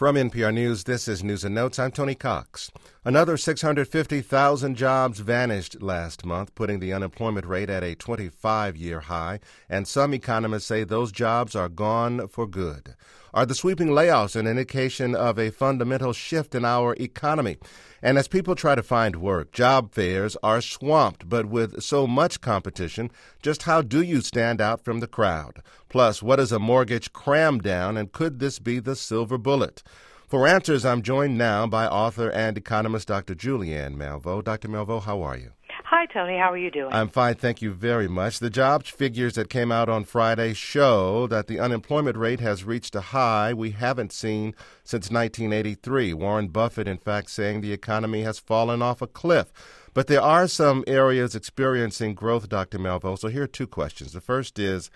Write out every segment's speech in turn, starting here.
From NPR News, this is News and Notes. I'm Tony Cox. Another 650,000 jobs vanished last month, putting the unemployment rate at a 25-year high, and some economists say those jobs are gone for good. Are the sweeping layoffs an indication of a fundamental shift in our economy? And as people try to find work, job fairs are swamped, but with so much competition, just how do you stand out from the crowd? Plus, what is a mortgage cram down, and could this be the silver bullet? For answers, I'm joined now by author and economist Dr. Julianne Malveaux. Dr. Malveaux, how are you? Hi, Tony. How are you doing? I'm fine, thank you very much. The jobs figures that came out on Friday show that the unemployment rate has reached a high we haven't seen since 1983. Warren Buffett, in fact, saying the economy has fallen off a cliff. But there are some areas experiencing growth, Dr. Malveaux. So here are two questions. The first is,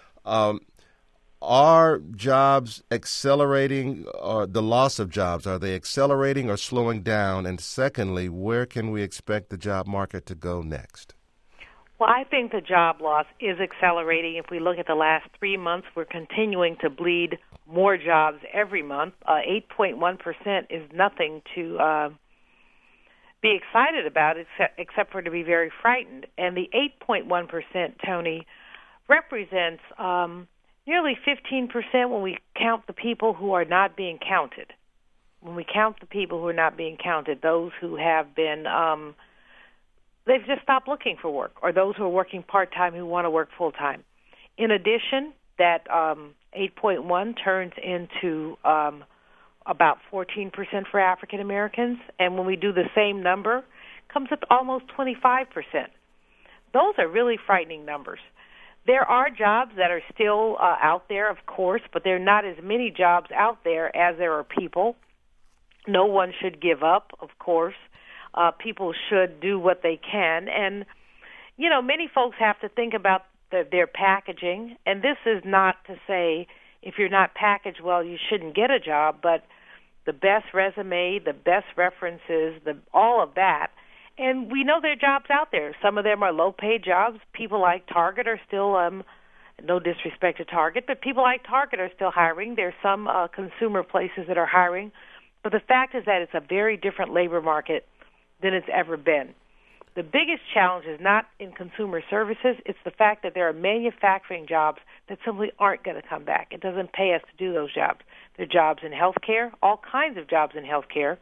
are jobs accelerating, or the loss of jobs, are they accelerating or slowing down? And secondly, where can we expect the job market to go next? Well, I think the job loss is accelerating. If we look at the last 3 months, we're continuing to bleed more jobs every month. 8.1% is nothing to be excited about, except for to be very frightened. And the 8.1%, Tony, represents nearly 15% when we count the people who are not being counted. When we count the people who are not being counted, those who have been, they've just stopped looking for work, or those who are working part-time who want to work full-time. In addition, that 8.1 turns into about 14% for African Americans, and when we do the same number, it comes up to almost 25%. Those are really frightening numbers. There are jobs that are still out there, of course, but there are not as many jobs out there as there are people. No one should give up, of course. People should do what they can. And, you know, many folks have to think about their packaging. And this is not to say if you're not packaged well, you shouldn't get a job, but the best resume, the best references, all of that. And we know there are jobs out there. Some of them are low-paid jobs. People like Target are still, no disrespect to Target, but people like Target are still hiring. There are some consumer places that are hiring. But the fact is that it's a very different labor market than it's ever been. The biggest challenge is not in consumer services. It's the fact that there are manufacturing jobs that simply aren't going to come back. It doesn't pay us to do those jobs. There are jobs in healthcare, all kinds of jobs in healthcare.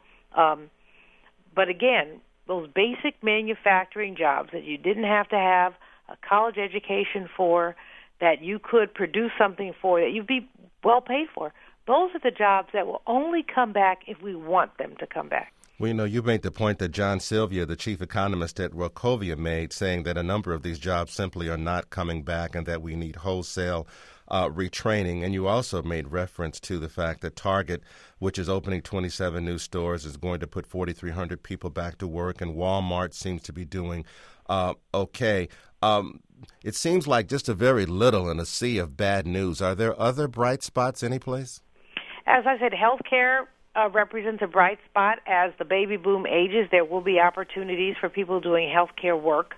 But again, those basic manufacturing jobs that you didn't have to have a college education for, that you could produce something for, that you'd be well paid for, those are the jobs that will only come back if we want them to come back. Well, you know, you made the point that John Sylvia, the chief economist at Wachovia, made, saying that a number of these jobs simply are not coming back and that we need wholesale retraining. And you also made reference to the fact that Target, which is opening 27 new stores, is going to put 4,300 people back to work, and Walmart seems to be doing okay. It seems like just a very little in a sea of bad news. Are there other bright spots anyplace? As I said, healthcare represents a bright spot. As the baby boom ages, there will be opportunities for people doing healthcare work.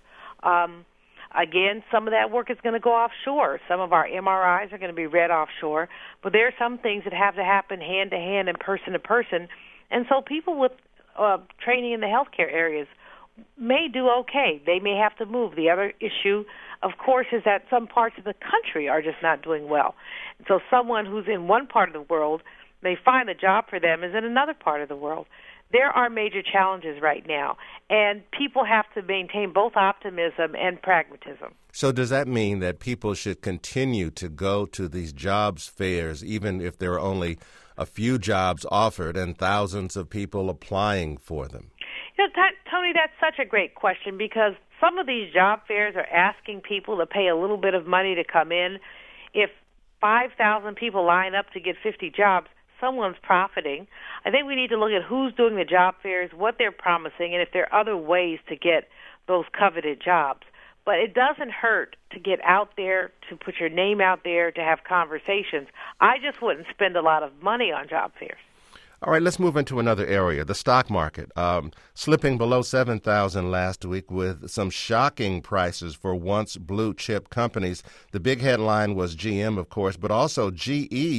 Again, some of that work is going to go offshore. Some of our MRIs are going to be read offshore. But there are some things that have to happen hand-to-hand and person-to-person. And so people with training in the healthcare areas may do okay. They may have to move. The other issue, of course, is that some parts of the country are just not doing well. And so someone who's in one part of the world may find a job for them is in another part of the world. There are major challenges right now, and people have to maintain both optimism and pragmatism. So does that mean that people should continue to go to these jobs fairs, even if there are only a few jobs offered and thousands of people applying for them? You know, Tony, that's such a great question, because some of these job fairs are asking people to pay a little bit of money to come in. If 5,000 people line up to get 50 jobs, someone's profiting. I think we need to look at who's doing the job fairs, what they're promising, and if there are other ways to get those coveted jobs. But it doesn't hurt to get out there, to put your name out there, to have conversations. I just wouldn't spend a lot of money on job fairs. All right, let's move into another area, the stock market, slipping below 7,000 last week with some shocking prices for once blue-chip companies. The big headline was GM, of course, but also GE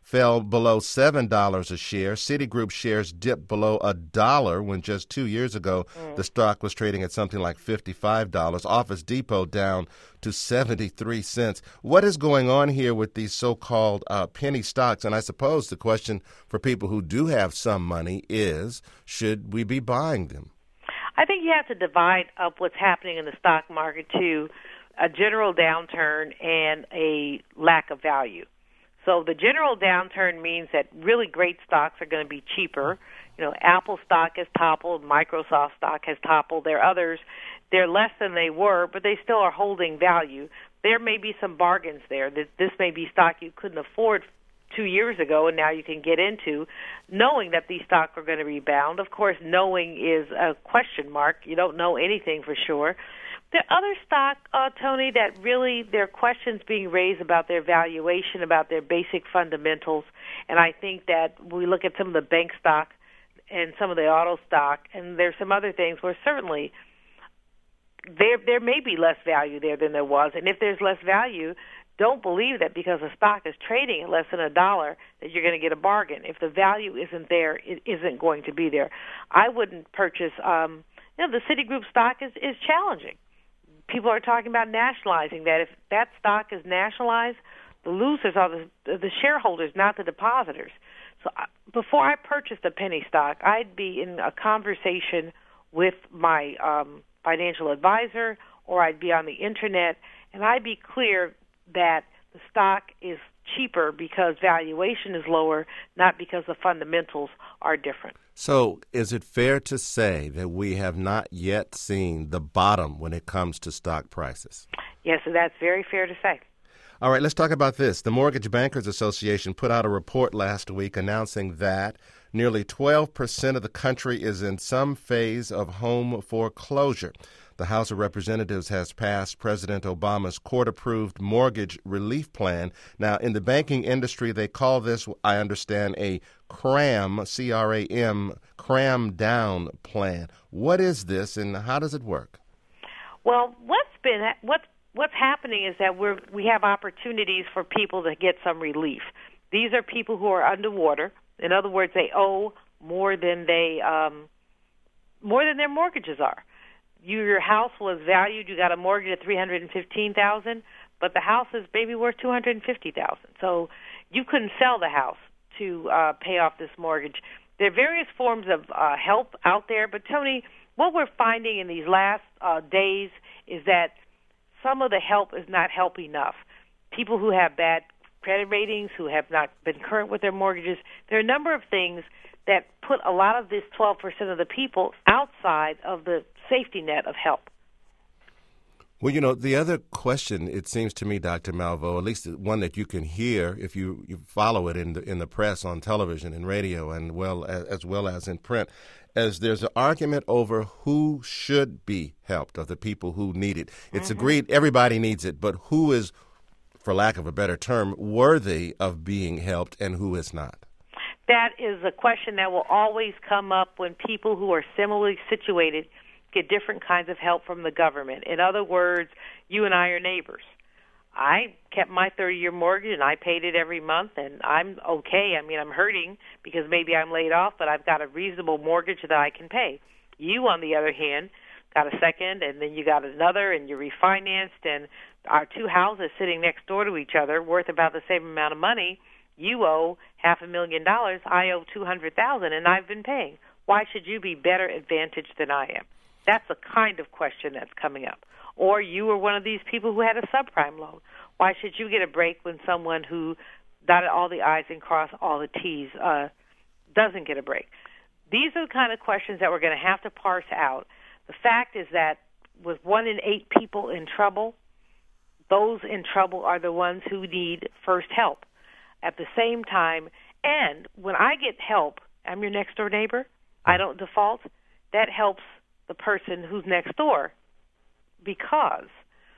fell below $7 a share. Citigroup shares dipped below $1 when just 2 years ago the stock was trading at something like $55. Office Depot down to 73 cents. What is going on here with these so-called penny stocks? And I suppose the question for people who do have some money is, should we be buying them? I think you have to divide up what's happening in the stock market to a general downturn and a lack of value. So the general downturn means that really great stocks are going to be cheaper. Apple stock has toppled, Microsoft stock has toppled. There are others, they're less than they were, but they still are holding value. There may be some bargains there. This may be stock you couldn't afford 2 years ago, and now you can get into, knowing that these stocks are going to rebound. Of course, knowing is a question mark. You don't know anything for sure. There are other stock, Tony, that really there are questions being raised about their valuation, about their basic fundamentals, and I think that we look at some of the bank stock and some of the auto stock, and there's some other things where certainly there may be less value there than there was, and if there's less value, don't believe that because a stock is trading at less than $1 that you're going to get a bargain. If the value isn't there, it isn't going to be there. I wouldn't purchase. The Citigroup stock is challenging. People are talking about nationalizing that. If that stock is nationalized, the losers are the shareholders, not the depositors. So before I purchased a penny stock, I'd be in a conversation with my financial advisor, or I'd be on the internet, and I'd be clear that the stock is cheaper because valuation is lower, not because the fundamentals are different. So is it fair to say that we have not yet seen the bottom when it comes to stock prices? Yes, so that's very fair to say. All right, let's talk about this. The Mortgage Bankers Association put out a report last week announcing that nearly 12% of the country is in some phase of home foreclosure. The House of Representatives has passed President Obama's court-approved mortgage relief plan. Now, in the banking industry, they call this, I understand, a CRAM, C-R-A-M, cram down plan. What is this, and how does it work? Well, what's happening is that we have opportunities for people to get some relief. These are people who are underwater. In other words, they owe more than their mortgages are. Your house was valued. You got a mortgage at $315,000, but the house is maybe worth $250,000. So you couldn't sell the house to pay off this mortgage. There are various forms of help out there, but Tony, what we're finding in these last days is that some of the help is not help enough. People who have bad credit ratings, who have not been current with their mortgages, there are a number of things that put a lot of this 12% of the people outside of the safety net of help. Well, the other question, it seems to me, Dr. Malveaux, at least one that you can hear if you follow it in the press, on television and radio, and as well as in print, as there's an argument over who should be helped, of the people who need it. It's agreed everybody needs it, but who is, for lack of a better term, worthy of being helped and who is not? That is a question that will always come up when people who are similarly situated get different kinds of help from the government. In other words, you and I are neighbors. I kept my 30-year mortgage, and I paid it every month, and I'm okay. I mean, I'm hurting because maybe I'm laid off, but I've got a reasonable mortgage that I can pay. You, on the other hand, got a second, and then you got another, and you refinanced, and our two houses sitting next door to each other, worth about the same amount of money. You owe $500,000. I owe $200,000, and I've been paying. Why should you be better advantaged than I am? That's the kind of question that's coming up. Or you were one of these people who had a subprime loan. Why should you get a break when someone who dotted all the I's and crossed all the T's doesn't get a break? These are the kind of questions that we're going to have to parse out. The fact is that with 1 in 8 people in trouble, those in trouble are the ones who need first help. At the same time, and when I get help, I'm your next door neighbor, I don't default, that helps the person who's next door, because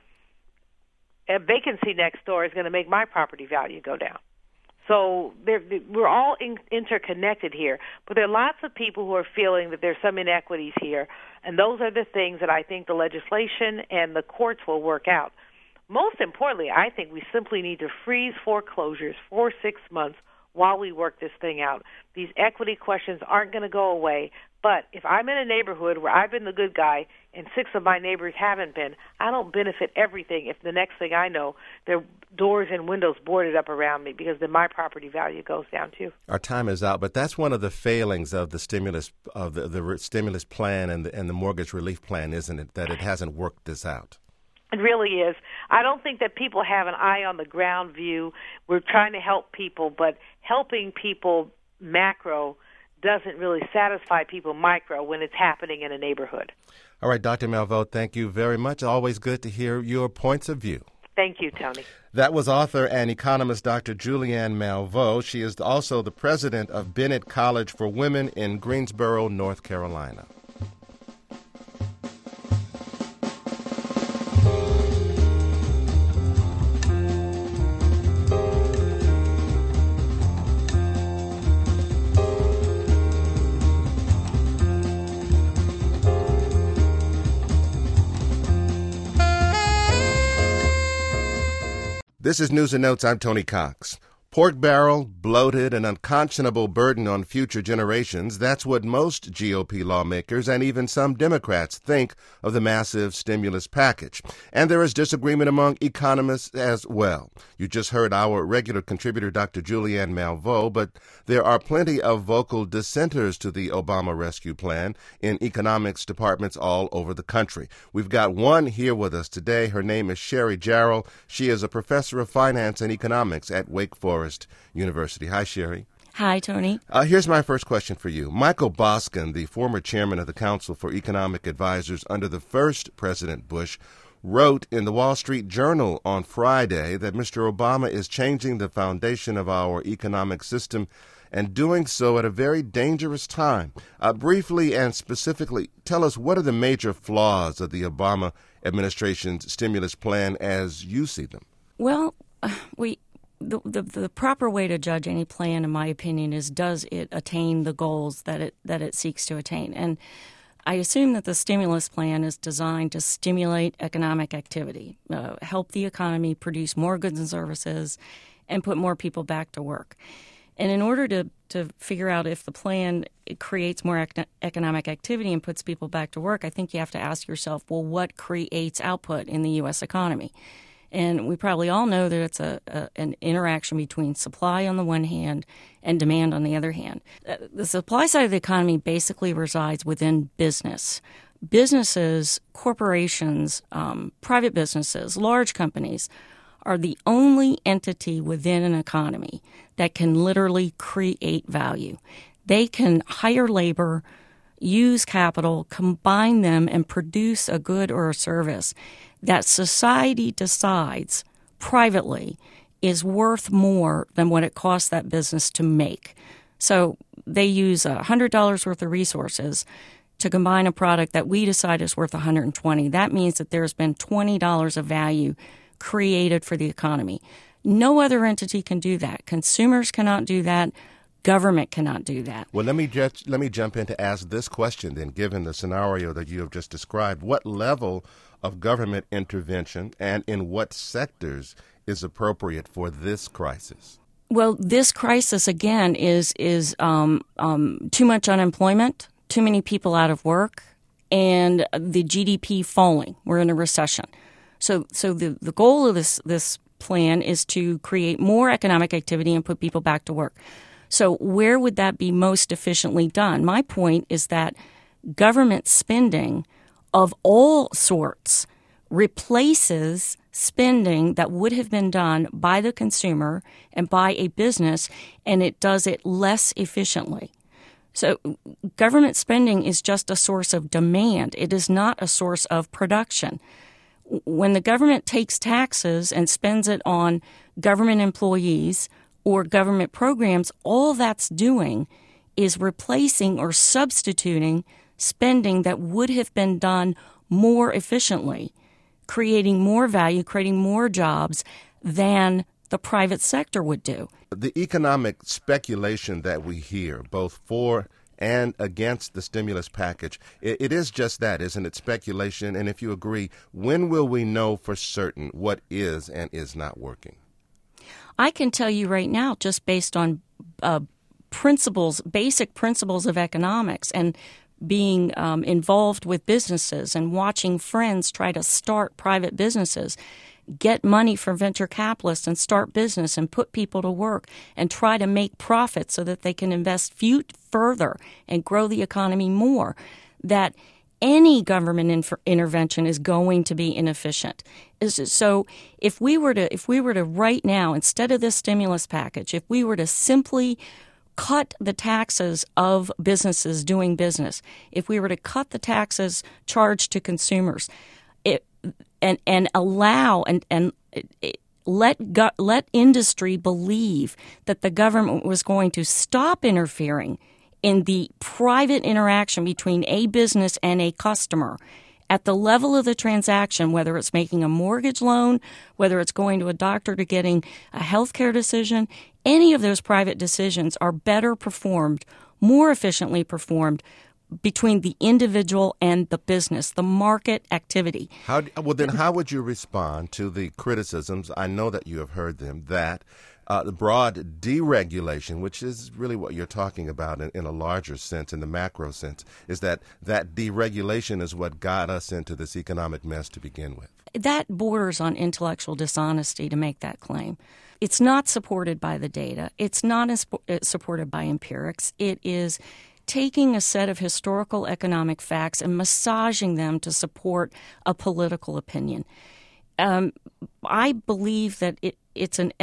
a vacancy next door is going to make my property value go down. So we're all interconnected here, but there are lots of people who are feeling that there's some inequities here, and those are the things that I think the legislation and the courts will work out. Most importantly, I think we simply need to freeze foreclosures for 6 months while we work this thing out. These equity questions aren't going to go away. But if I'm in a neighborhood where I've been the good guy and 6 of my neighbors haven't been, I don't benefit everything if the next thing I know, there are doors and windows boarded up around me, because then my property value goes down too. Our time is out, but that's one of the failings of the stimulus stimulus plan and the mortgage relief plan, isn't it? That it hasn't worked this out. It really is. I don't think that people have an eye on the ground view. We're trying to help people, but helping people macro doesn't really satisfy people micro when it's happening in a neighborhood. All right, Dr. Malveaux, thank you very much. Always good to hear your points of view. Thank you, Tony. That was author and economist Dr. Julianne Malveaux. She is also the president of Bennett College for Women in Greensboro, North Carolina. This is News and Notes. I'm Tony Cox. Pork barrel, bloated, and unconscionable burden on future generations. That's what most GOP lawmakers and even some Democrats think of the massive stimulus package. And there is disagreement among economists as well. You just heard our regular contributor, Dr. Julianne Malveaux, but there are plenty of vocal dissenters to the Obama rescue plan in economics departments all over the country. We've got one here with us today. Her name is Sherry Jarrell. She is a professor of finance and economics at Wake Forest University. Hi, Sherry. Hi, Tony. Here's my first question for you. Michael Boskin, the former chairman of the Council for Economic Advisors under the first President Bush, wrote in the Wall Street Journal on Friday that Mr. Obama is changing the foundation of our economic system and doing so at a very dangerous time. Briefly and specifically, tell us, what are the major flaws of the Obama administration's stimulus plan as you see them? Well, The proper way to judge any plan, in my opinion, is does it attain the goals that it seeks to attain? And I assume that the stimulus plan is designed to stimulate economic activity, help the economy produce more goods and services, and put more people back to work. And in order to figure out if the plan creates more economic activity and puts people back to work, I think you have to ask yourself, well, what creates output in the U.S. economy? And we probably all know that it's an interaction between supply on the one hand and demand on the other hand. The supply side of the economy basically resides within business. Businesses, corporations, private businesses, large companies are the only entity within an economy that can literally create value. They can hire labor, use capital, combine them, and produce a good or a service that society decides privately is worth more than what it costs that business to make. So they use $100 worth of resources to combine a product that we decide is worth $120. That means that there's been $20 of value created for the economy. No other entity can do that. Consumers cannot do that. Government cannot do that. Well, let me jump in to ask this question then, given the scenario that you have just described. What level of government intervention and in what sectors is appropriate for this crisis? Well, this crisis, again, is too much unemployment, too many people out of work, and the GDP falling. We're in a recession. So the goal of this plan is to create more economic activity and put people back to work. So where would that be most efficiently done? My point is that government spending of all sorts replaces spending that would have been done by the consumer and by a business, and it does it less efficiently. So government spending is just a source of demand. It is not a source of production. When the government takes taxes and spends it on government employees or government programs, all that's doing is replacing or substituting spending that would have been done more efficiently, creating more value, creating more jobs than the private sector would do. The economic speculation that we hear, both for and against the stimulus package, it is just that, isn't it? Speculation. And if you agree, when will we know for certain what is and is not working? I can tell you right now, just based on basic principles of economics and being involved with businesses and watching friends try to start private businesses, get money from venture capitalists and start business and put people to work and try to make profits so that they can invest further and grow the economy more, that any government intervention is going to be inefficient. So if we were to right now, instead of this stimulus package, if we were to simply cut the taxes of businesses doing business, if we were to cut the taxes charged to consumers, and allow and let industry believe that the government was going to stop interfering in the private interaction between a business and a customer at the level of the transaction, whether it's making a mortgage loan, whether it's going to a doctor to getting a healthcare decision, any of those private decisions are better performed, more efficiently performed between the individual and the business, the market activity. How would you respond to the criticisms, I know that you have heard them, that the broad deregulation, which is really what you're talking about in a larger sense, in the macro sense, is that deregulation is what got us into this economic mess to begin with? That borders on intellectual dishonesty to make that claim. It's not supported by the data. It's not supported by empirics. It is taking a set of historical economic facts and massaging them to support a political opinion. I believe that it's an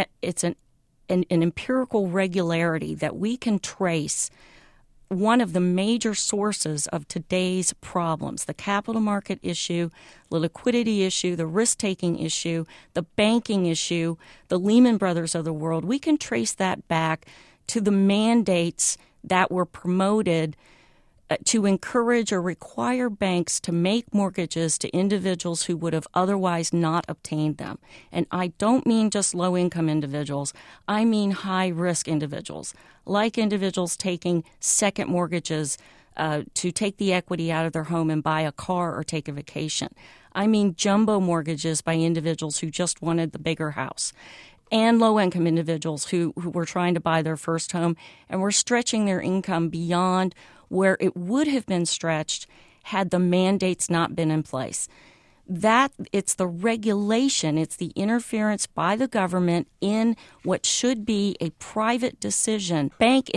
empirical regularity that we can trace one of the major sources of today's problems: the capital market issue, the liquidity issue, the risk-taking issue, the banking issue, the Lehman Brothers of the world. We can trace that back to the mandates that were promoted to encourage or require banks to make mortgages to individuals who would have otherwise not obtained them. And I don't mean just low-income individuals. I mean high-risk individuals, like individuals taking second mortgages to take the equity out of their home and buy a car or take a vacation. I mean jumbo mortgages by individuals who just wanted the bigger house, and low-income individuals who were trying to buy their first home and were stretching their income beyond where it would have been stretched had the mandates not been in place. That it's the regulation, it's the interference by the government in what should be a private decision.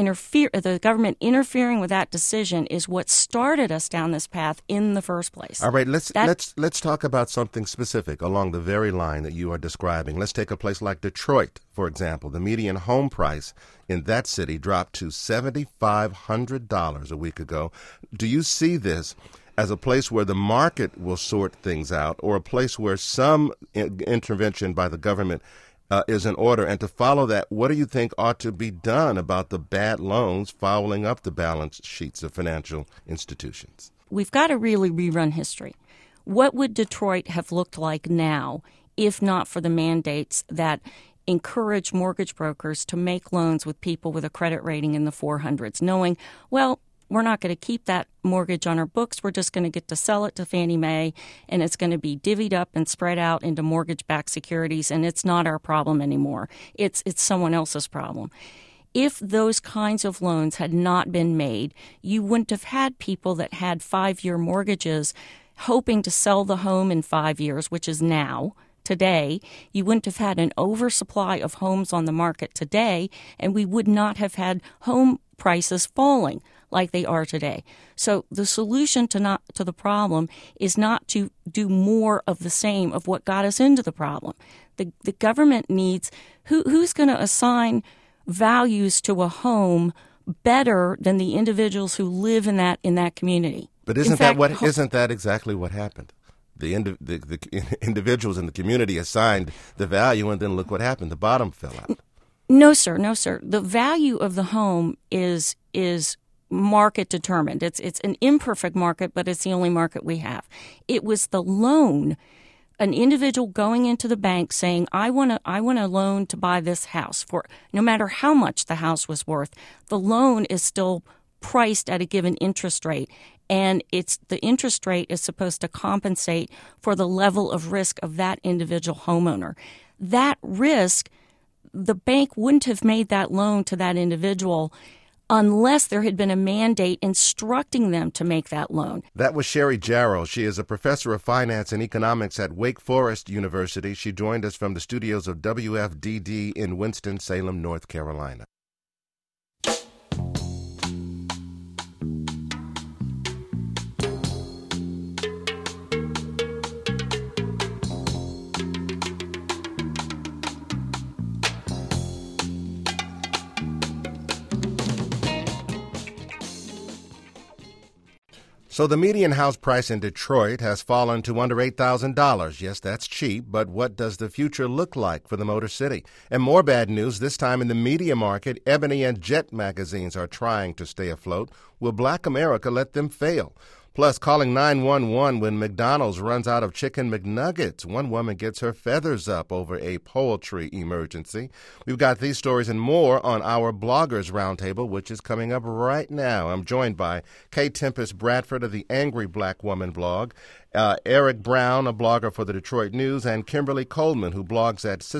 The government interfering with that decision is what started us down this path in the first place. All right, let's talk about something specific along the very line that you are describing. Let's take a place like Detroit, for example. The median home price in that city dropped to $7,500 a week ago. Do you see this as a place where the market will sort things out, or a place where some intervention by the government is in order? And to follow that, what do you think ought to be done about the bad loans fouling up the balance sheets of financial institutions? We've got to really rerun history. What would Detroit have looked like now if not for the mandates that encourage mortgage brokers to make loans with people with a credit rating in the 400s, knowing, well, we're not going to keep that mortgage on our books. We're just going to get to sell it to Fannie Mae, and it's going to be divvied up and spread out into mortgage-backed securities, and it's not our problem anymore. It's someone else's problem. If those kinds of loans had not been made, you wouldn't have had people that had 5-year mortgages hoping to sell the home in 5 years, which is now. Today, you wouldn't have had an oversupply of homes on the market today, and we would not have had home prices falling like they are today. So the solution to the problem is not to do more of the same of what got us into the problem. The government needs who's going to assign values to a home better than the individuals who live in that community. But isn't that exactly what happened? The individuals in the community assigned the value, and then look what happened. The bottom fell out. No, sir. The value of the home is market determined. It's an imperfect market, but it's the only market we have. It was the loan, an individual going into the bank saying, I want a loan to buy this house for no matter how much the house was worth. The loan is still priced at a given interest rate, and the interest rate is supposed to compensate for the level of risk of that individual homeowner. That risk, the bank wouldn't have made that loan to that individual unless there had been a mandate instructing them to make that loan. That was Sherry Jarrell. She is a professor of finance and economics at Wake Forest University. She joined us from the studios of WFDD in Winston-Salem, North Carolina. So the median house price in Detroit has fallen to under $8,000. Yes, that's cheap, but what does the future look like for the Motor City? And more bad news, this time in the media market, Ebony and Jet magazines are trying to stay afloat. Will Black America let them fail? Plus, calling 911 when McDonald's runs out of Chicken McNuggets. One woman gets her feathers up over a poultry emergency. We've got these stories and more on our Bloggers Roundtable, which is coming up right now. I'm joined by Kay Tempest Bradford of the Angry Black Woman blog, Eric Brown, a blogger for the Detroit News, and Kimberly Coleman, who blogs at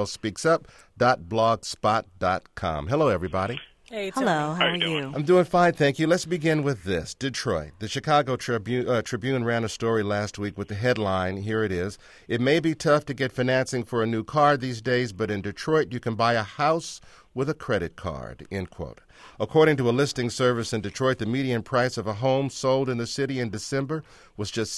sistergirlspeaksup.blogspot.com. Hello, everybody. Hey, hello, how are you? I'm doing fine, thank you. Let's begin with this. Detroit. The Chicago Tribune ran a story last week with the headline, here it is, "It may be tough to get financing for a new car these days, but in Detroit you can buy a house with a credit card," end quote. According to a listing service in Detroit, the median price of a home sold in the city in December was just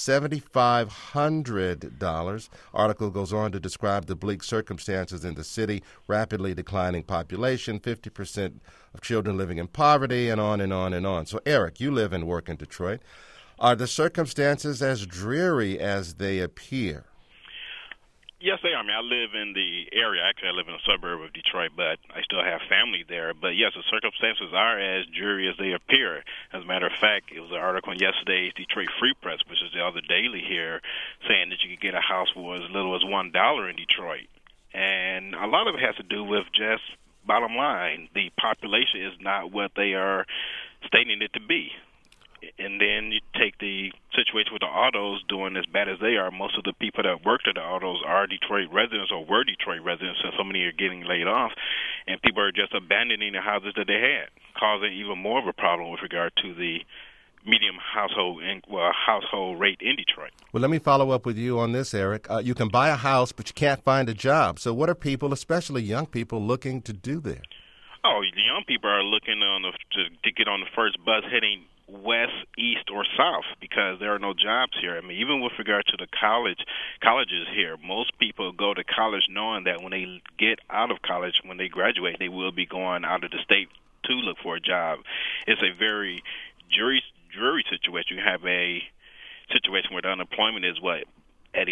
$7,500. Article goes on to describe the bleak circumstances in the city, rapidly declining population, 50% of children living in poverty, and on and on and on. So, Eric, you live and work in Detroit. Are the circumstances as dreary as they appear? Yes, they are. I mean, I live in the area. Actually, I live in a suburb of Detroit, but I still have family there. But, yes, the circumstances are as dreary as they appear. As a matter of fact, it was an article in yesterday's Detroit Free Press, which is the other daily here, saying that you could get a house for as little as $1 in Detroit. And a lot of it has to do with just bottom line. The population is not what they are stating it to be. And then you take the situation with the autos doing as bad as they are. Most of the people that worked at the autos are Detroit residents or were Detroit residents, and so many are getting laid off. And people are just abandoning the houses that they had, causing even more of a problem with regard to the medium household rate in Detroit. Well, let me follow up with you on this, Eric. You can buy a house, but you can't find a job. So what are people, especially young people, looking to do there? Oh, the young people are looking to get on the first bus heading west, east, or south because there are no jobs here. I mean, even with regard to the colleges here, most people go to college knowing that when they get out of college, when they graduate, they will be going out of the state to look for a job. It's a very dreary situation. You have a situation where the unemployment is at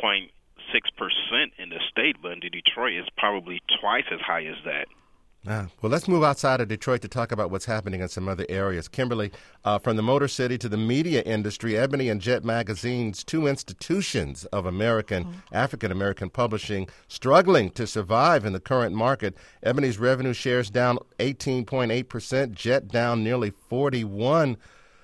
11.6% in the state, but in Detroit it's probably twice as high as that. Well, let's move outside of Detroit to talk about what's happening in some other areas. Kimberly, from the Motor City to the media industry, Ebony and Jet magazines, two institutions of African-American publishing, struggling to survive in the current market. Ebony's revenue shares down 18.8%, Jet down nearly 41%.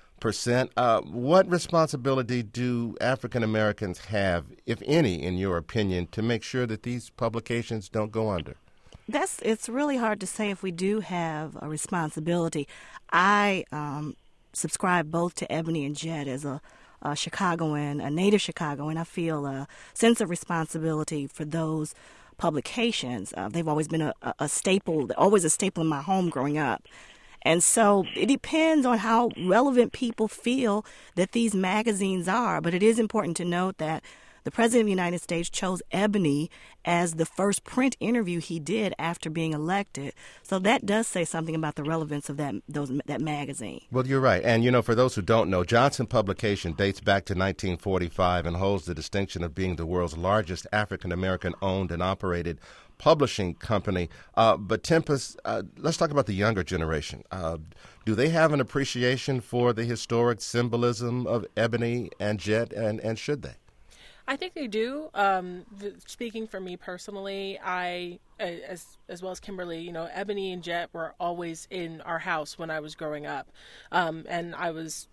What responsibility do African-Americans have, if any, in your opinion, to make sure that these publications don't go under? It's really hard to say if we do have a responsibility. I subscribe both to Ebony and Jet as a Chicagoan, a native Chicagoan. I feel a sense of responsibility for those publications. They've always been a staple, always a staple in my home growing up. And so it depends on how relevant people feel that these magazines are. But it is important to note that the President of the United States chose Ebony as the first print interview he did after being elected. So that does say something about the relevance of that magazine. Well, you're right. And, for those who don't know, Johnson Publication dates back to 1945 and holds the distinction of being the world's largest African-American owned and operated publishing company. But Tempest, let's talk about the younger generation. Do they have an appreciation for the historic symbolism of Ebony and Jet, and should they? I think they do. Speaking for me personally, I, as well as Kimberly, Ebony and Jet were always in our house when I was growing up. And I was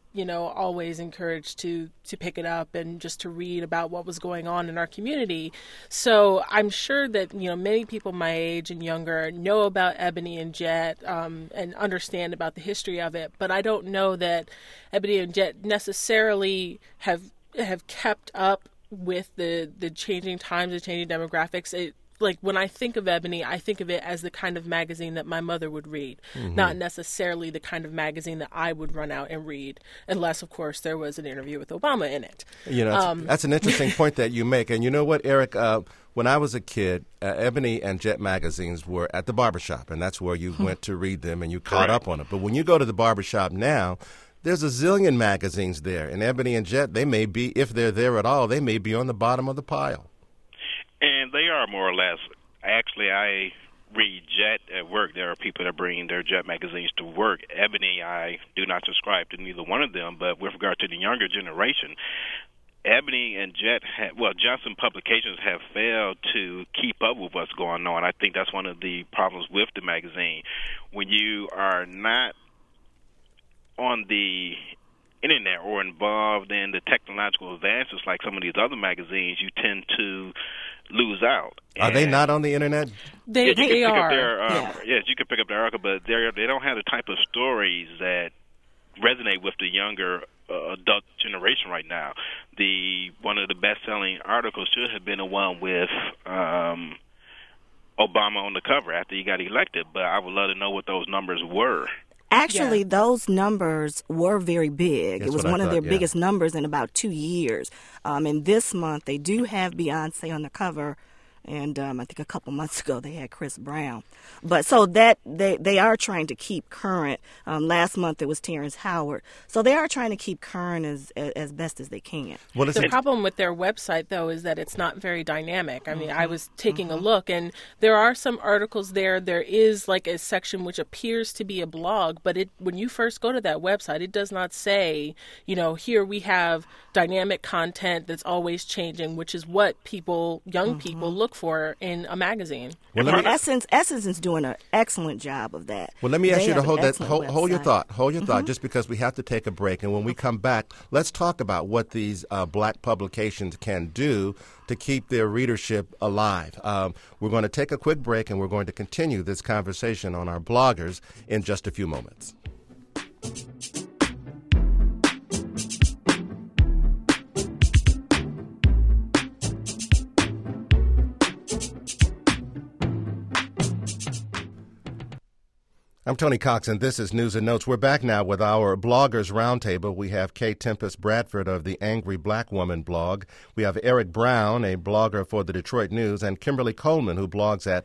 always encouraged to pick it up and just to read about what was going on in our community. So I'm sure that, many people my age and younger know about Ebony and Jet and understand about the history of it. But I don't know that Ebony and Jet necessarily have kept up with the changing times, the changing demographics. Like when I think of Ebony, I think of it as the kind of magazine that my mother would read, not necessarily the kind of magazine that I would run out and read, unless, of course, there was an interview with Obama in it. That's an interesting point that you make. And you know what, Eric? When I was a kid, Ebony and Jet magazines were at the barbershop, and that's where you went to read them and you caught up on it. But when you go to the barbershop now, there's a zillion magazines there, and Ebony and Jet, they may be, if they're there at all, they may be on the bottom of the pile. And they are more or less. Actually, I read Jet at work. There are people that bring their Jet magazines to work. Ebony, I do not subscribe to neither one of them, but with regard to the younger generation, Ebony and Jet, Johnson Publications have failed to keep up with what's going on. I think that's one of the problems with the magazine. When you are not on the internet or involved in the technological advances like some of these other magazines, you tend to lose out. Are they not on the internet? They are. Yes, you can pick up their article, but they don't have the type of stories that resonate with the younger adult generation right now. One of the best-selling articles should have been the one with Obama on the cover after he got elected, but I would love to know what those numbers were. Actually, those numbers were very big. That's it was one of their biggest numbers in about 2 years. And this month, they do have Beyonce on the cover. And I think a couple months ago, they had Chris Brown. But so that they are trying to keep current. Last month, it was Terrence Howard. So they are trying to keep current as best as they can. The problem with their website, though, is that it's not very dynamic. I mean, I was taking a look, and there are some articles there. There is like a section which appears to be a blog, but when you first go to that website, it does not say, here we have dynamic content that's always changing, which is what young people look for in a magazine. Well, Essence is doing an excellent job of that. Well, let me ask you to hold your thought, just because we have to take a break. And when we come back, let's talk about what these black publications can do to keep their readership alive. We're going to take a quick break, and we're going to continue this conversation on our bloggers in just a few moments. I'm Tony Cox, and this is News and Notes. We're back now with our Bloggers Roundtable. We have Kay Tempest Bradford of the Angry Black Woman blog. We have Eric Brown, a blogger for the Detroit News, and Kimberly Coleman, who blogs at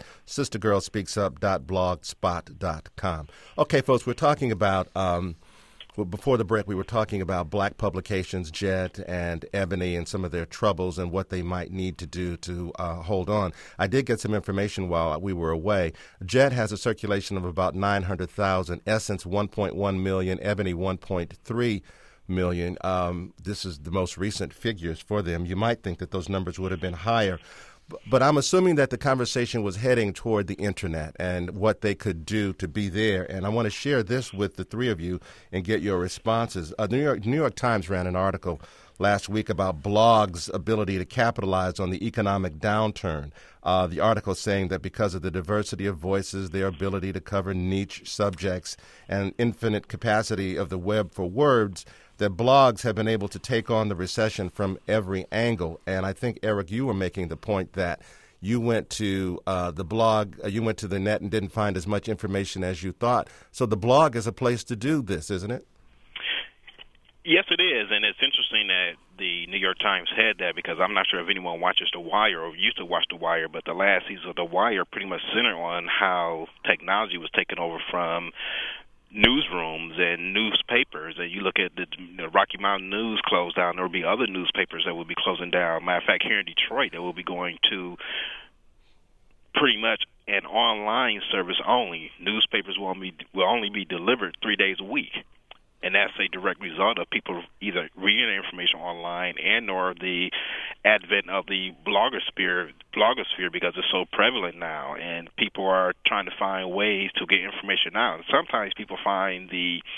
sistergirlspeaksup.blogspot.com. Okay, folks, we're talking about before the break, we were talking about black publications, Jet and Ebony, and some of their troubles and what they might need to do to hold on. I did get some information while we were away. Jet has a circulation of about 900,000, Essence 1.1 million, Ebony 1.3 million. This is the most recent figures for them. You might think that those numbers would have been higher. But I'm assuming that the conversation was heading toward the internet and what they could do to be there. And I want to share this with the three of you and get your responses. The New York Times ran an article last week about blogs' ability to capitalize on the economic downturn. The article saying that because of the diversity of voices, their ability to cover niche subjects, and infinite capacity of the web for words, that blogs have been able to take on the recession from every angle. And I think, Eric, you were making the point that you went to you went to the net and didn't find as much information as you thought. So the blog is a place to do this, isn't it? Yes, it is, and it's interesting that the New York Times had that because I'm not sure if anyone watches The Wire or used to watch The Wire, but the last season of The Wire pretty much centered on how technology was taken over from newsrooms and newspapers. And you look at the Rocky Mountain News closed down. There will be other newspapers that will be closing down. Matter of fact, here in Detroit, they will be going to pretty much an online service only. Newspapers will only be delivered 3 days a week. And that's a direct result of people either reading the information online and or the advent of the blogosphere because it's so prevalent now. And people are trying to find ways to get information out. And sometimes people find the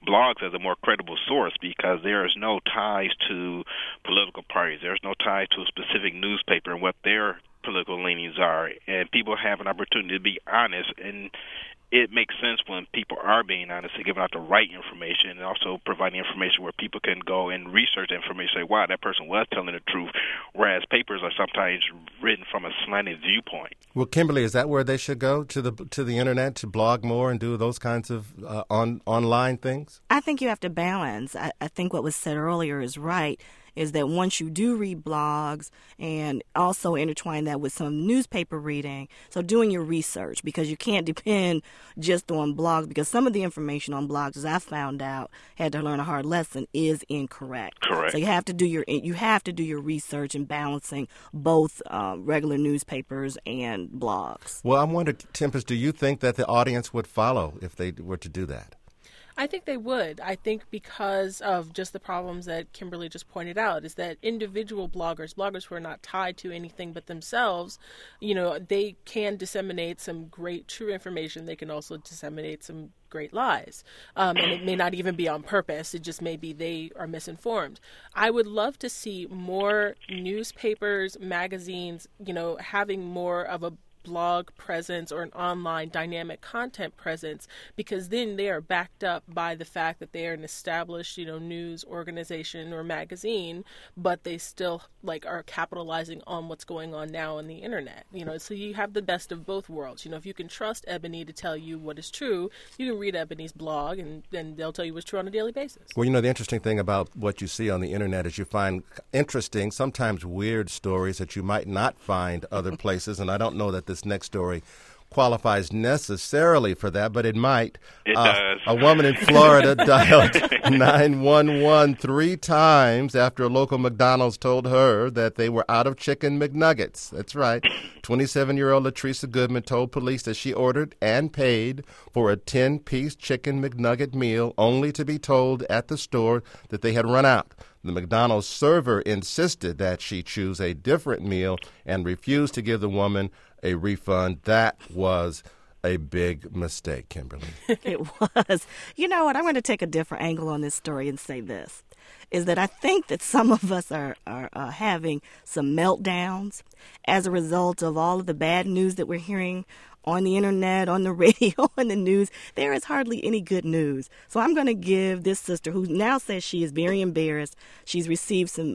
blogs as a more credible source because there is no ties to political parties. There's no ties to a specific newspaper and what their political leanings are, and people have an opportunity to be honest, and it makes sense when people are being honest and giving out the right information and also providing information where people can go and research information and say, wow, that person was telling the truth, whereas papers are sometimes written from a slanted viewpoint. Well, Kimberly, is that where they should go, to the internet, to blog more and do those kinds of online things? I think you have to balance. I think what was said earlier is right, is that once you do read blogs and also intertwine that with some newspaper reading, so doing your research, because you can't depend just on blogs, because some of the information on blogs, as I found out, had to learn a hard lesson, is incorrect. Correct. So you have to do your research and balancing both regular newspapers and blogs. Well, I'm wondering, Tempest, do you think that the audience would follow if they were to do that? I think they would. I think because of just the problems that Kimberly just pointed out, is that individual bloggers who are not tied to anything but themselves, they can disseminate some great true information. They can also disseminate some great lies. And it may not even be on purpose. It just may be they are misinformed. I would love to see more newspapers, magazines, having more of a blog presence or an online dynamic content presence, because then they are backed up by the fact that they are an established, news organization or magazine, but they still are capitalizing on what's going on now on the internet. So you have the best of both worlds. If you can trust Ebony to tell you what is true, you can read Ebony's blog and they'll tell you what's true on a daily basis. Well, the interesting thing about what you see on the internet is you find interesting, sometimes weird stories that you might not find other places, and I don't know that this next story qualifies necessarily for that, but it might. It does. A woman in Florida dialed 911 3 times after a local McDonald's told her that they were out of chicken McNuggets. That's right. 27-year-old Latricia Goodman told police that she ordered and paid for a 10-piece chicken McNugget meal, only to be told at the store that they had run out. The McDonald's server insisted that she choose a different meal and refused to give the woman a refund. That was a big mistake, Kimberly. It was. You know what? I'm going to take a different angle on this story and say this, is that I think that some of us are having some meltdowns as a result of all of the bad news that we're hearing on the internet, on the radio, on the news. There is hardly any good news. So I'm going to give this sister, who now says she is very embarrassed. She's received some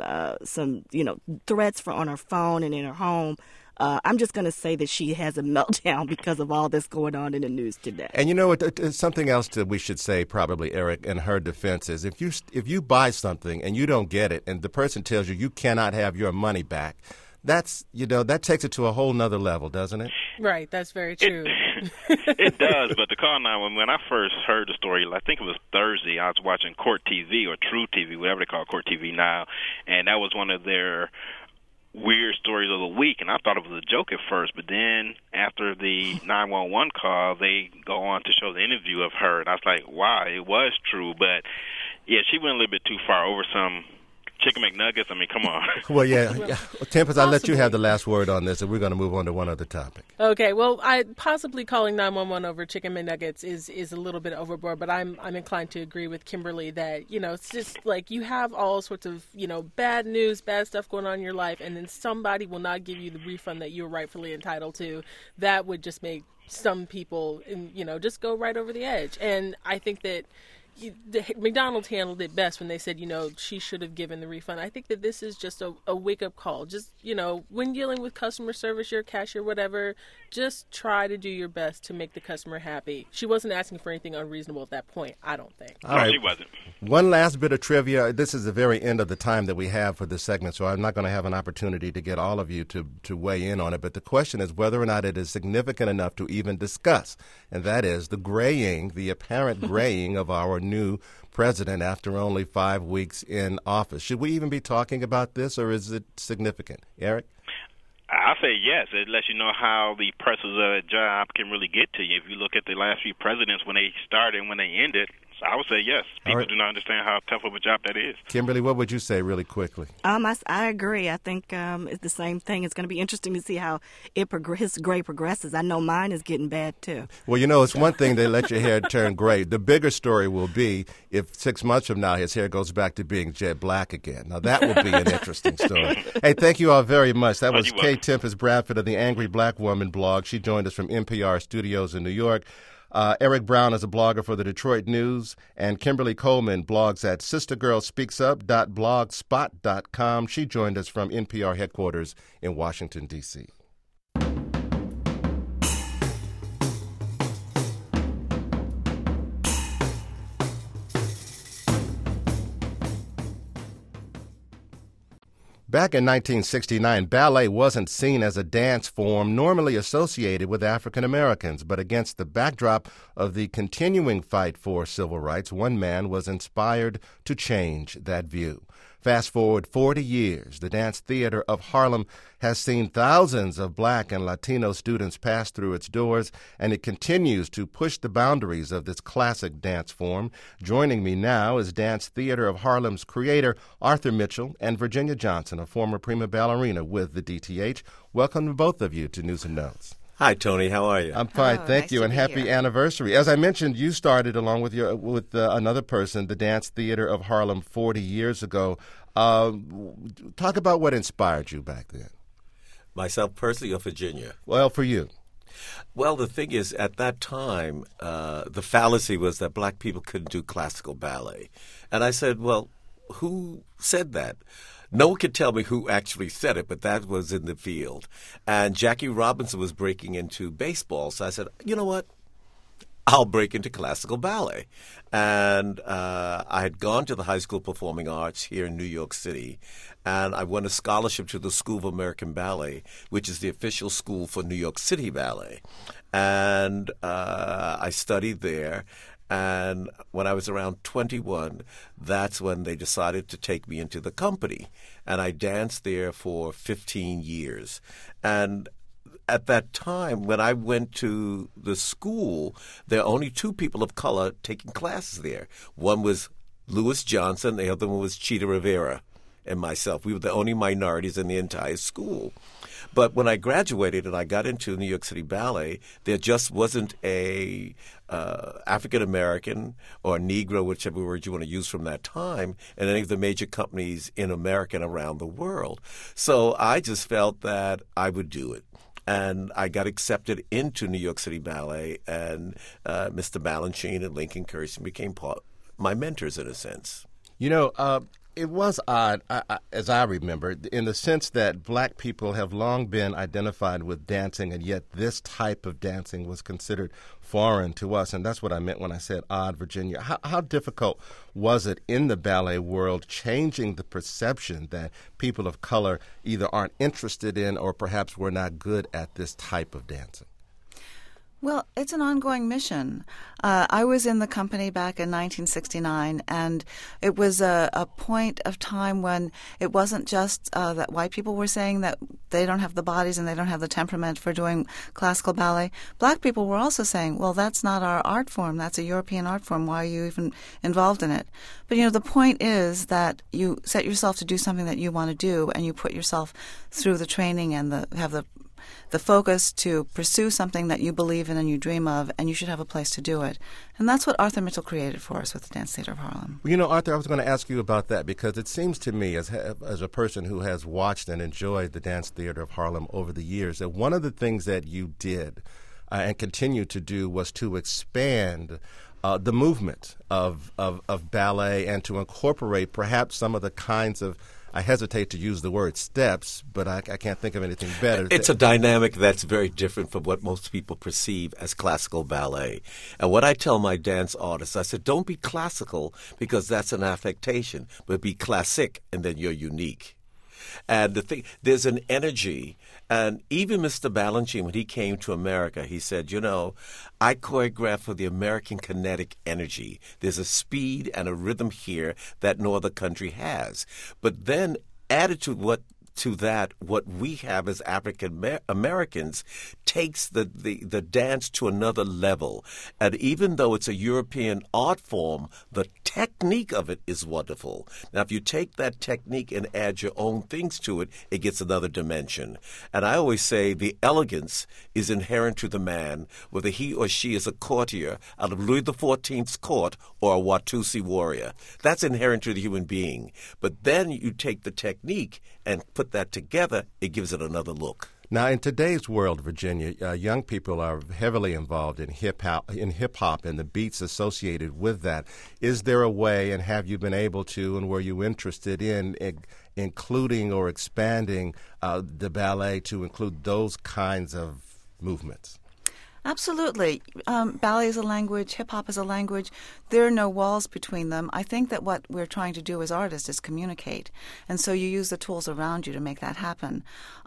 threats on her phone and in her home. I'm just going to say that she has a meltdown because of all this going on in the news today. And something else that we should say, probably, Eric, in her defense is if you buy something and you don't get it, and the person tells you cannot have your money back, that takes it to a whole nother level, doesn't it? Right, that's very true. It does, but the call 911, when I first heard the story, I think it was Thursday, I was watching Court TV or True TV, whatever they call Court TV now, and that was one of their weird stories of the week, and I thought it was a joke at first, but then after the 911 call, they go on to show the interview of her, and I was like, wow, it was true, but yeah, she went a little bit too far over some chicken McNuggets. I mean, come on. Well, yeah. Tempest, I'll let you have the last word on this, and we're going to move on to one other topic. Okay. Well, possibly calling 911 over chicken McNuggets is a little bit overboard, but I'm inclined to agree with Kimberly that, it's just like you have all sorts of, bad news, bad stuff going on in your life, and then somebody will not give you the refund that you're rightfully entitled to. That would just make some people, just go right over the edge. And I think that McDonald's handled it best when they said, she should have given the refund. I think that this is just a wake-up call. Just, when dealing with customer service, your cashier, whatever, just try to do your best to make the customer happy. She wasn't asking for anything unreasonable at that point, I don't think. All right. She wasn't. One last bit of trivia. This is the very end of the time that we have for this segment, so I'm not going to have an opportunity to get all of you to weigh in on it. But the question is whether or not it is significant enough to even discuss, and that is the apparent graying of our new president after only 5 weeks in office. Should we even be talking about this, or is it significant? Eric? I say yes. It lets you know how the pressures of a job can really get to you. If you look at the last few presidents, when they started and when they ended, I would say yes. People right. do not understand how tough of a job that is. Kimberly, what would you say really quickly? I agree. I think it's the same thing. It's going to be interesting to see how his gray progresses. I know mine is getting bad, too. Well, it's one thing to let your hair turn gray. The bigger story will be if 6 months from now his hair goes back to being jet black again. Now, that will be an interesting story. Hey, thank you all very much. That was Kay Tempest Bradford of the Angry Black Woman blog. She joined us from NPR studios in New York. Eric Brown is a blogger for the Detroit News, and Kimberly Coleman blogs at sistergirlspeaksup.blogspot.com. She joined us from NPR headquarters in Washington, D.C. Back in 1969, ballet wasn't seen as a dance form normally associated with African Americans, but against the backdrop of the continuing fight for civil rights, one man was inspired to change that view. Fast forward 40 years, the Dance Theater of Harlem has seen thousands of Black and Latino students pass through its doors, and it continues to push the boundaries of this classic dance form. Joining me now is Dance Theater of Harlem's creator, Arthur Mitchell, and Virginia Johnson, a former prima ballerina with the DTH. Welcome to both of you to News and Notes. Hi, Tony. How are you? I'm fine, thank you, and happy anniversary. As I mentioned, you started along with another person, the Dance Theater of Harlem 40 years ago. Talk about what inspired you back then. Myself personally or Virginia? Well, for you. Well, the thing is, at that time, the fallacy was that black people couldn't do classical ballet. And I said, well, who said that? No one could tell me who actually said it, but that was in the field. And Jackie Robinson was breaking into baseball, so I said, you know what? I'll break into classical ballet. And I had gone to the High School of Performing Arts here in New York City, and I won a scholarship to the School of American Ballet, which is the official school for New York City Ballet. And I studied there. And when I was around 21, that's when they decided to take me into the company. And I danced there for 15 years. And at that time, when I went to the school, there were only two people of color taking classes there. One was Louis Johnson, the other one was Chita Rivera and myself. We were the only minorities in the entire school. But when I graduated and I got into New York City Ballet, there just wasn't a African-American or Negro, whichever word you want to use from that time, in any of the major companies in America and around the world. So I just felt that I would do it. And I got accepted into New York City Ballet, and Mr. Balanchine and Lincoln Kirsten became my mentors in a sense. It was odd, as I remember, in the sense that black people have long been identified with dancing, and yet this type of dancing was considered foreign to us. And that's what I meant when I said odd, Virginia. How difficult was it in the ballet world changing the perception that people of color either aren't interested in or perhaps were not good at this type of dancing? Well, it's an ongoing mission. I was in the company back in 1969, and it was a point of time when it wasn't just that white people were saying that they don't have the bodies and they don't have the temperament for doing classical ballet. Black people were also saying, well, that's not our art form. That's a European art form. Why are you even involved in it? But, the point is that you set yourself to do something that you want to do, and you put yourself through the training and have the focus to pursue something that you believe in and you dream of, and you should have a place to do it. And that's what Arthur Mitchell created for us with the Dance Theater of Harlem. Well, Arthur, I was going to ask you about that because it seems to me, as a person who has watched and enjoyed the Dance Theater of Harlem over the years, that one of the things that you did and continue to do was to expand the movement of ballet and to incorporate perhaps some of the kinds of, I hesitate to use the word steps, but I can't think of anything better. It's a dynamic that's very different from what most people perceive as classical ballet. And what I tell my dance artists, I said, don't be classical because that's an affectation, but be classic and then you're unique. And there's an energy. And even Mr. Balanchine, when he came to America, he said, I choreograph for the American kinetic energy. There's a speed and a rhythm here that no other country has. But then added to what to that, what we have as African Americans takes the dance to another level. And even though it's a European art form, the technique of it is wonderful. Now, if you take that technique and add your own things to it, it gets another dimension. And I always say the elegance is inherent to the man, whether he or she is a courtier out of Louis XIV's court or a Watusi warrior. That's inherent to the human being. But then you take the technique and put that together, it gives it another look. Now, in today's world, Virginia, young people are heavily involved in hip hop and the beats associated with that. Is there a way, and have you been able to, and were you interested in including or expanding the ballet to include those kinds of movements? Absolutely. Ballet is a language. Hip-hop is a language. There are no walls between them. I think that what we're trying to do as artists is communicate. And so you use the tools around you to make that happen.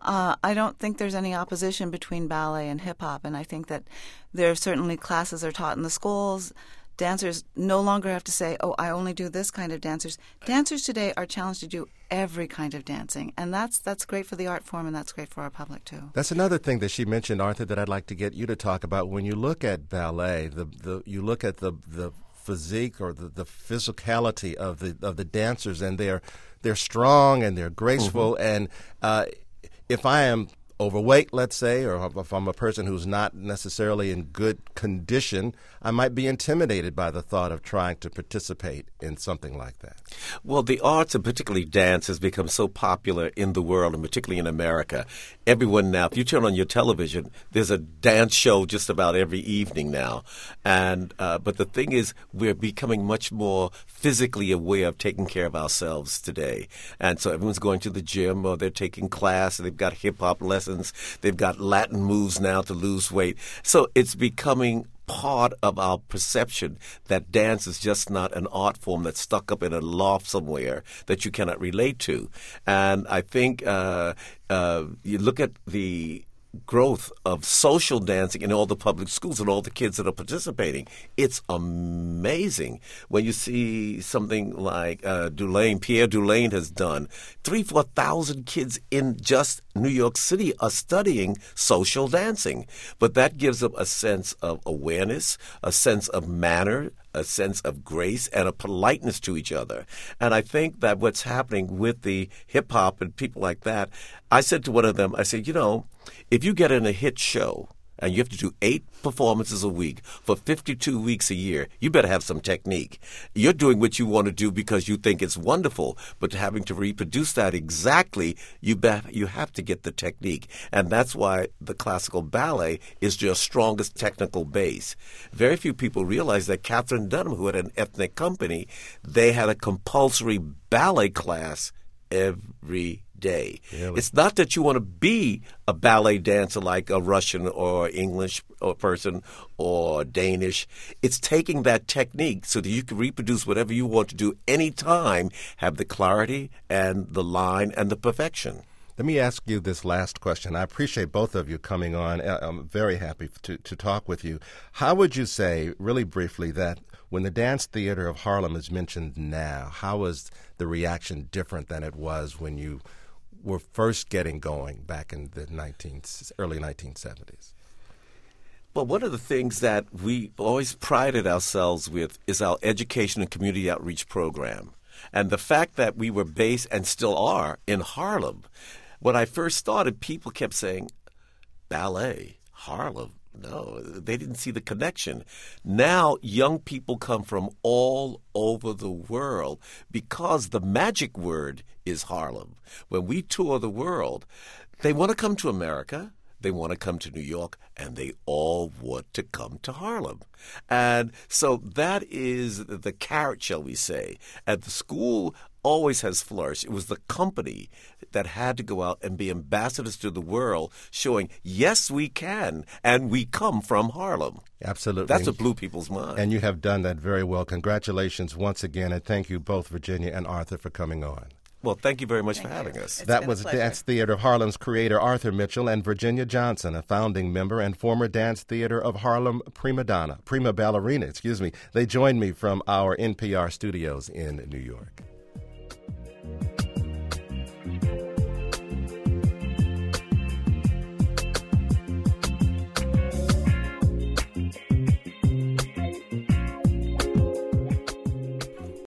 I don't think there's any opposition between ballet and hip-hop. And I think that there are certainly classes are taught in the schools. Dancers no longer have to say, oh, I only do this kind of dancers. Dancers today are challenged to do every kind of dancing, and that's great for the art form, and that's great for our public, too. That's another thing that she mentioned, Arthur, that I'd like to get you to talk about. When you look at ballet, you look at the physique or the physicality of the dancers, and they're strong and they're graceful. Mm-hmm. And if I am overweight, let's say, or if I'm a person who's not necessarily in good condition, I might be intimidated by the thought of trying to participate in something like that. Well, the arts, and particularly dance, has become so popular in the world, and particularly in America. Everyone now, if you turn on your television, there's a dance show just about every evening now. And but the thing is, we're becoming much more physically aware of taking care of ourselves today. And so everyone's going to the gym, or they're taking class, and they've got hip-hop lessons. They've got Latin moves now to lose weight. So it's becoming part of our perception that dance is just not an art form that's stuck up in a loft somewhere that you cannot relate to. And I think you look at the growth of social dancing in all the public schools and all the kids that are participating. It's amazing when you see something like Pierre Dulain has done. 3,000-4,000 kids in just New York City are studying social dancing. But that gives them a sense of awareness, a sense of manner, a sense of grace, and a politeness to each other. And I think that what's happening with the hip-hop and people like that, I said to one of them, I said, if you get in a hit show and you have to do 8 performances a week for 52 weeks a year, you better have some technique. You're doing what you want to do because you think it's wonderful, but having to reproduce that exactly, you have to get the technique. And that's why the classical ballet is your strongest technical base. Very few people realize that Catherine Dunham, who had an ethnic company, they had a compulsory ballet class every day. Really? It's not that you want to be a ballet dancer like a Russian or English or person or Danish. It's taking that technique so that you can reproduce whatever you want to do anytime, have the clarity and the line and the perfection. Let me ask you this last question. I appreciate both of you coming on. I'm very happy to talk with you. How would you say, really briefly, that when the Dance Theater of Harlem is mentioned now, how is the reaction different than it was when you were first getting going back in the early 1970s? Well, one of the things that we always prided ourselves with is our education and community outreach program. And the fact that we were based and still are in Harlem. When I first started, people kept saying, ballet, Harlem. No, they didn't see the connection. Now young people come from all over the world because the magic word is Harlem. When we tour the world, they want to come to America, they want to come to New York, and they all want to come to Harlem. And so that is the carrot, shall we say. And the school always has flourished. It was the company that had to go out and be ambassadors to the world, showing, yes, we can, and we come from Harlem. Absolutely. That's what blew people's mind. And you have done that very well. Congratulations once again, and thank you both, Virginia and Arthur, for coming on. Well, thank you very much for having us. That was Dance Theater of Harlem's creator, Arthur Mitchell, and Virginia Johnson, a founding member and former Dance Theater of Harlem prima ballerina. They joined me from our NPR studios in New York.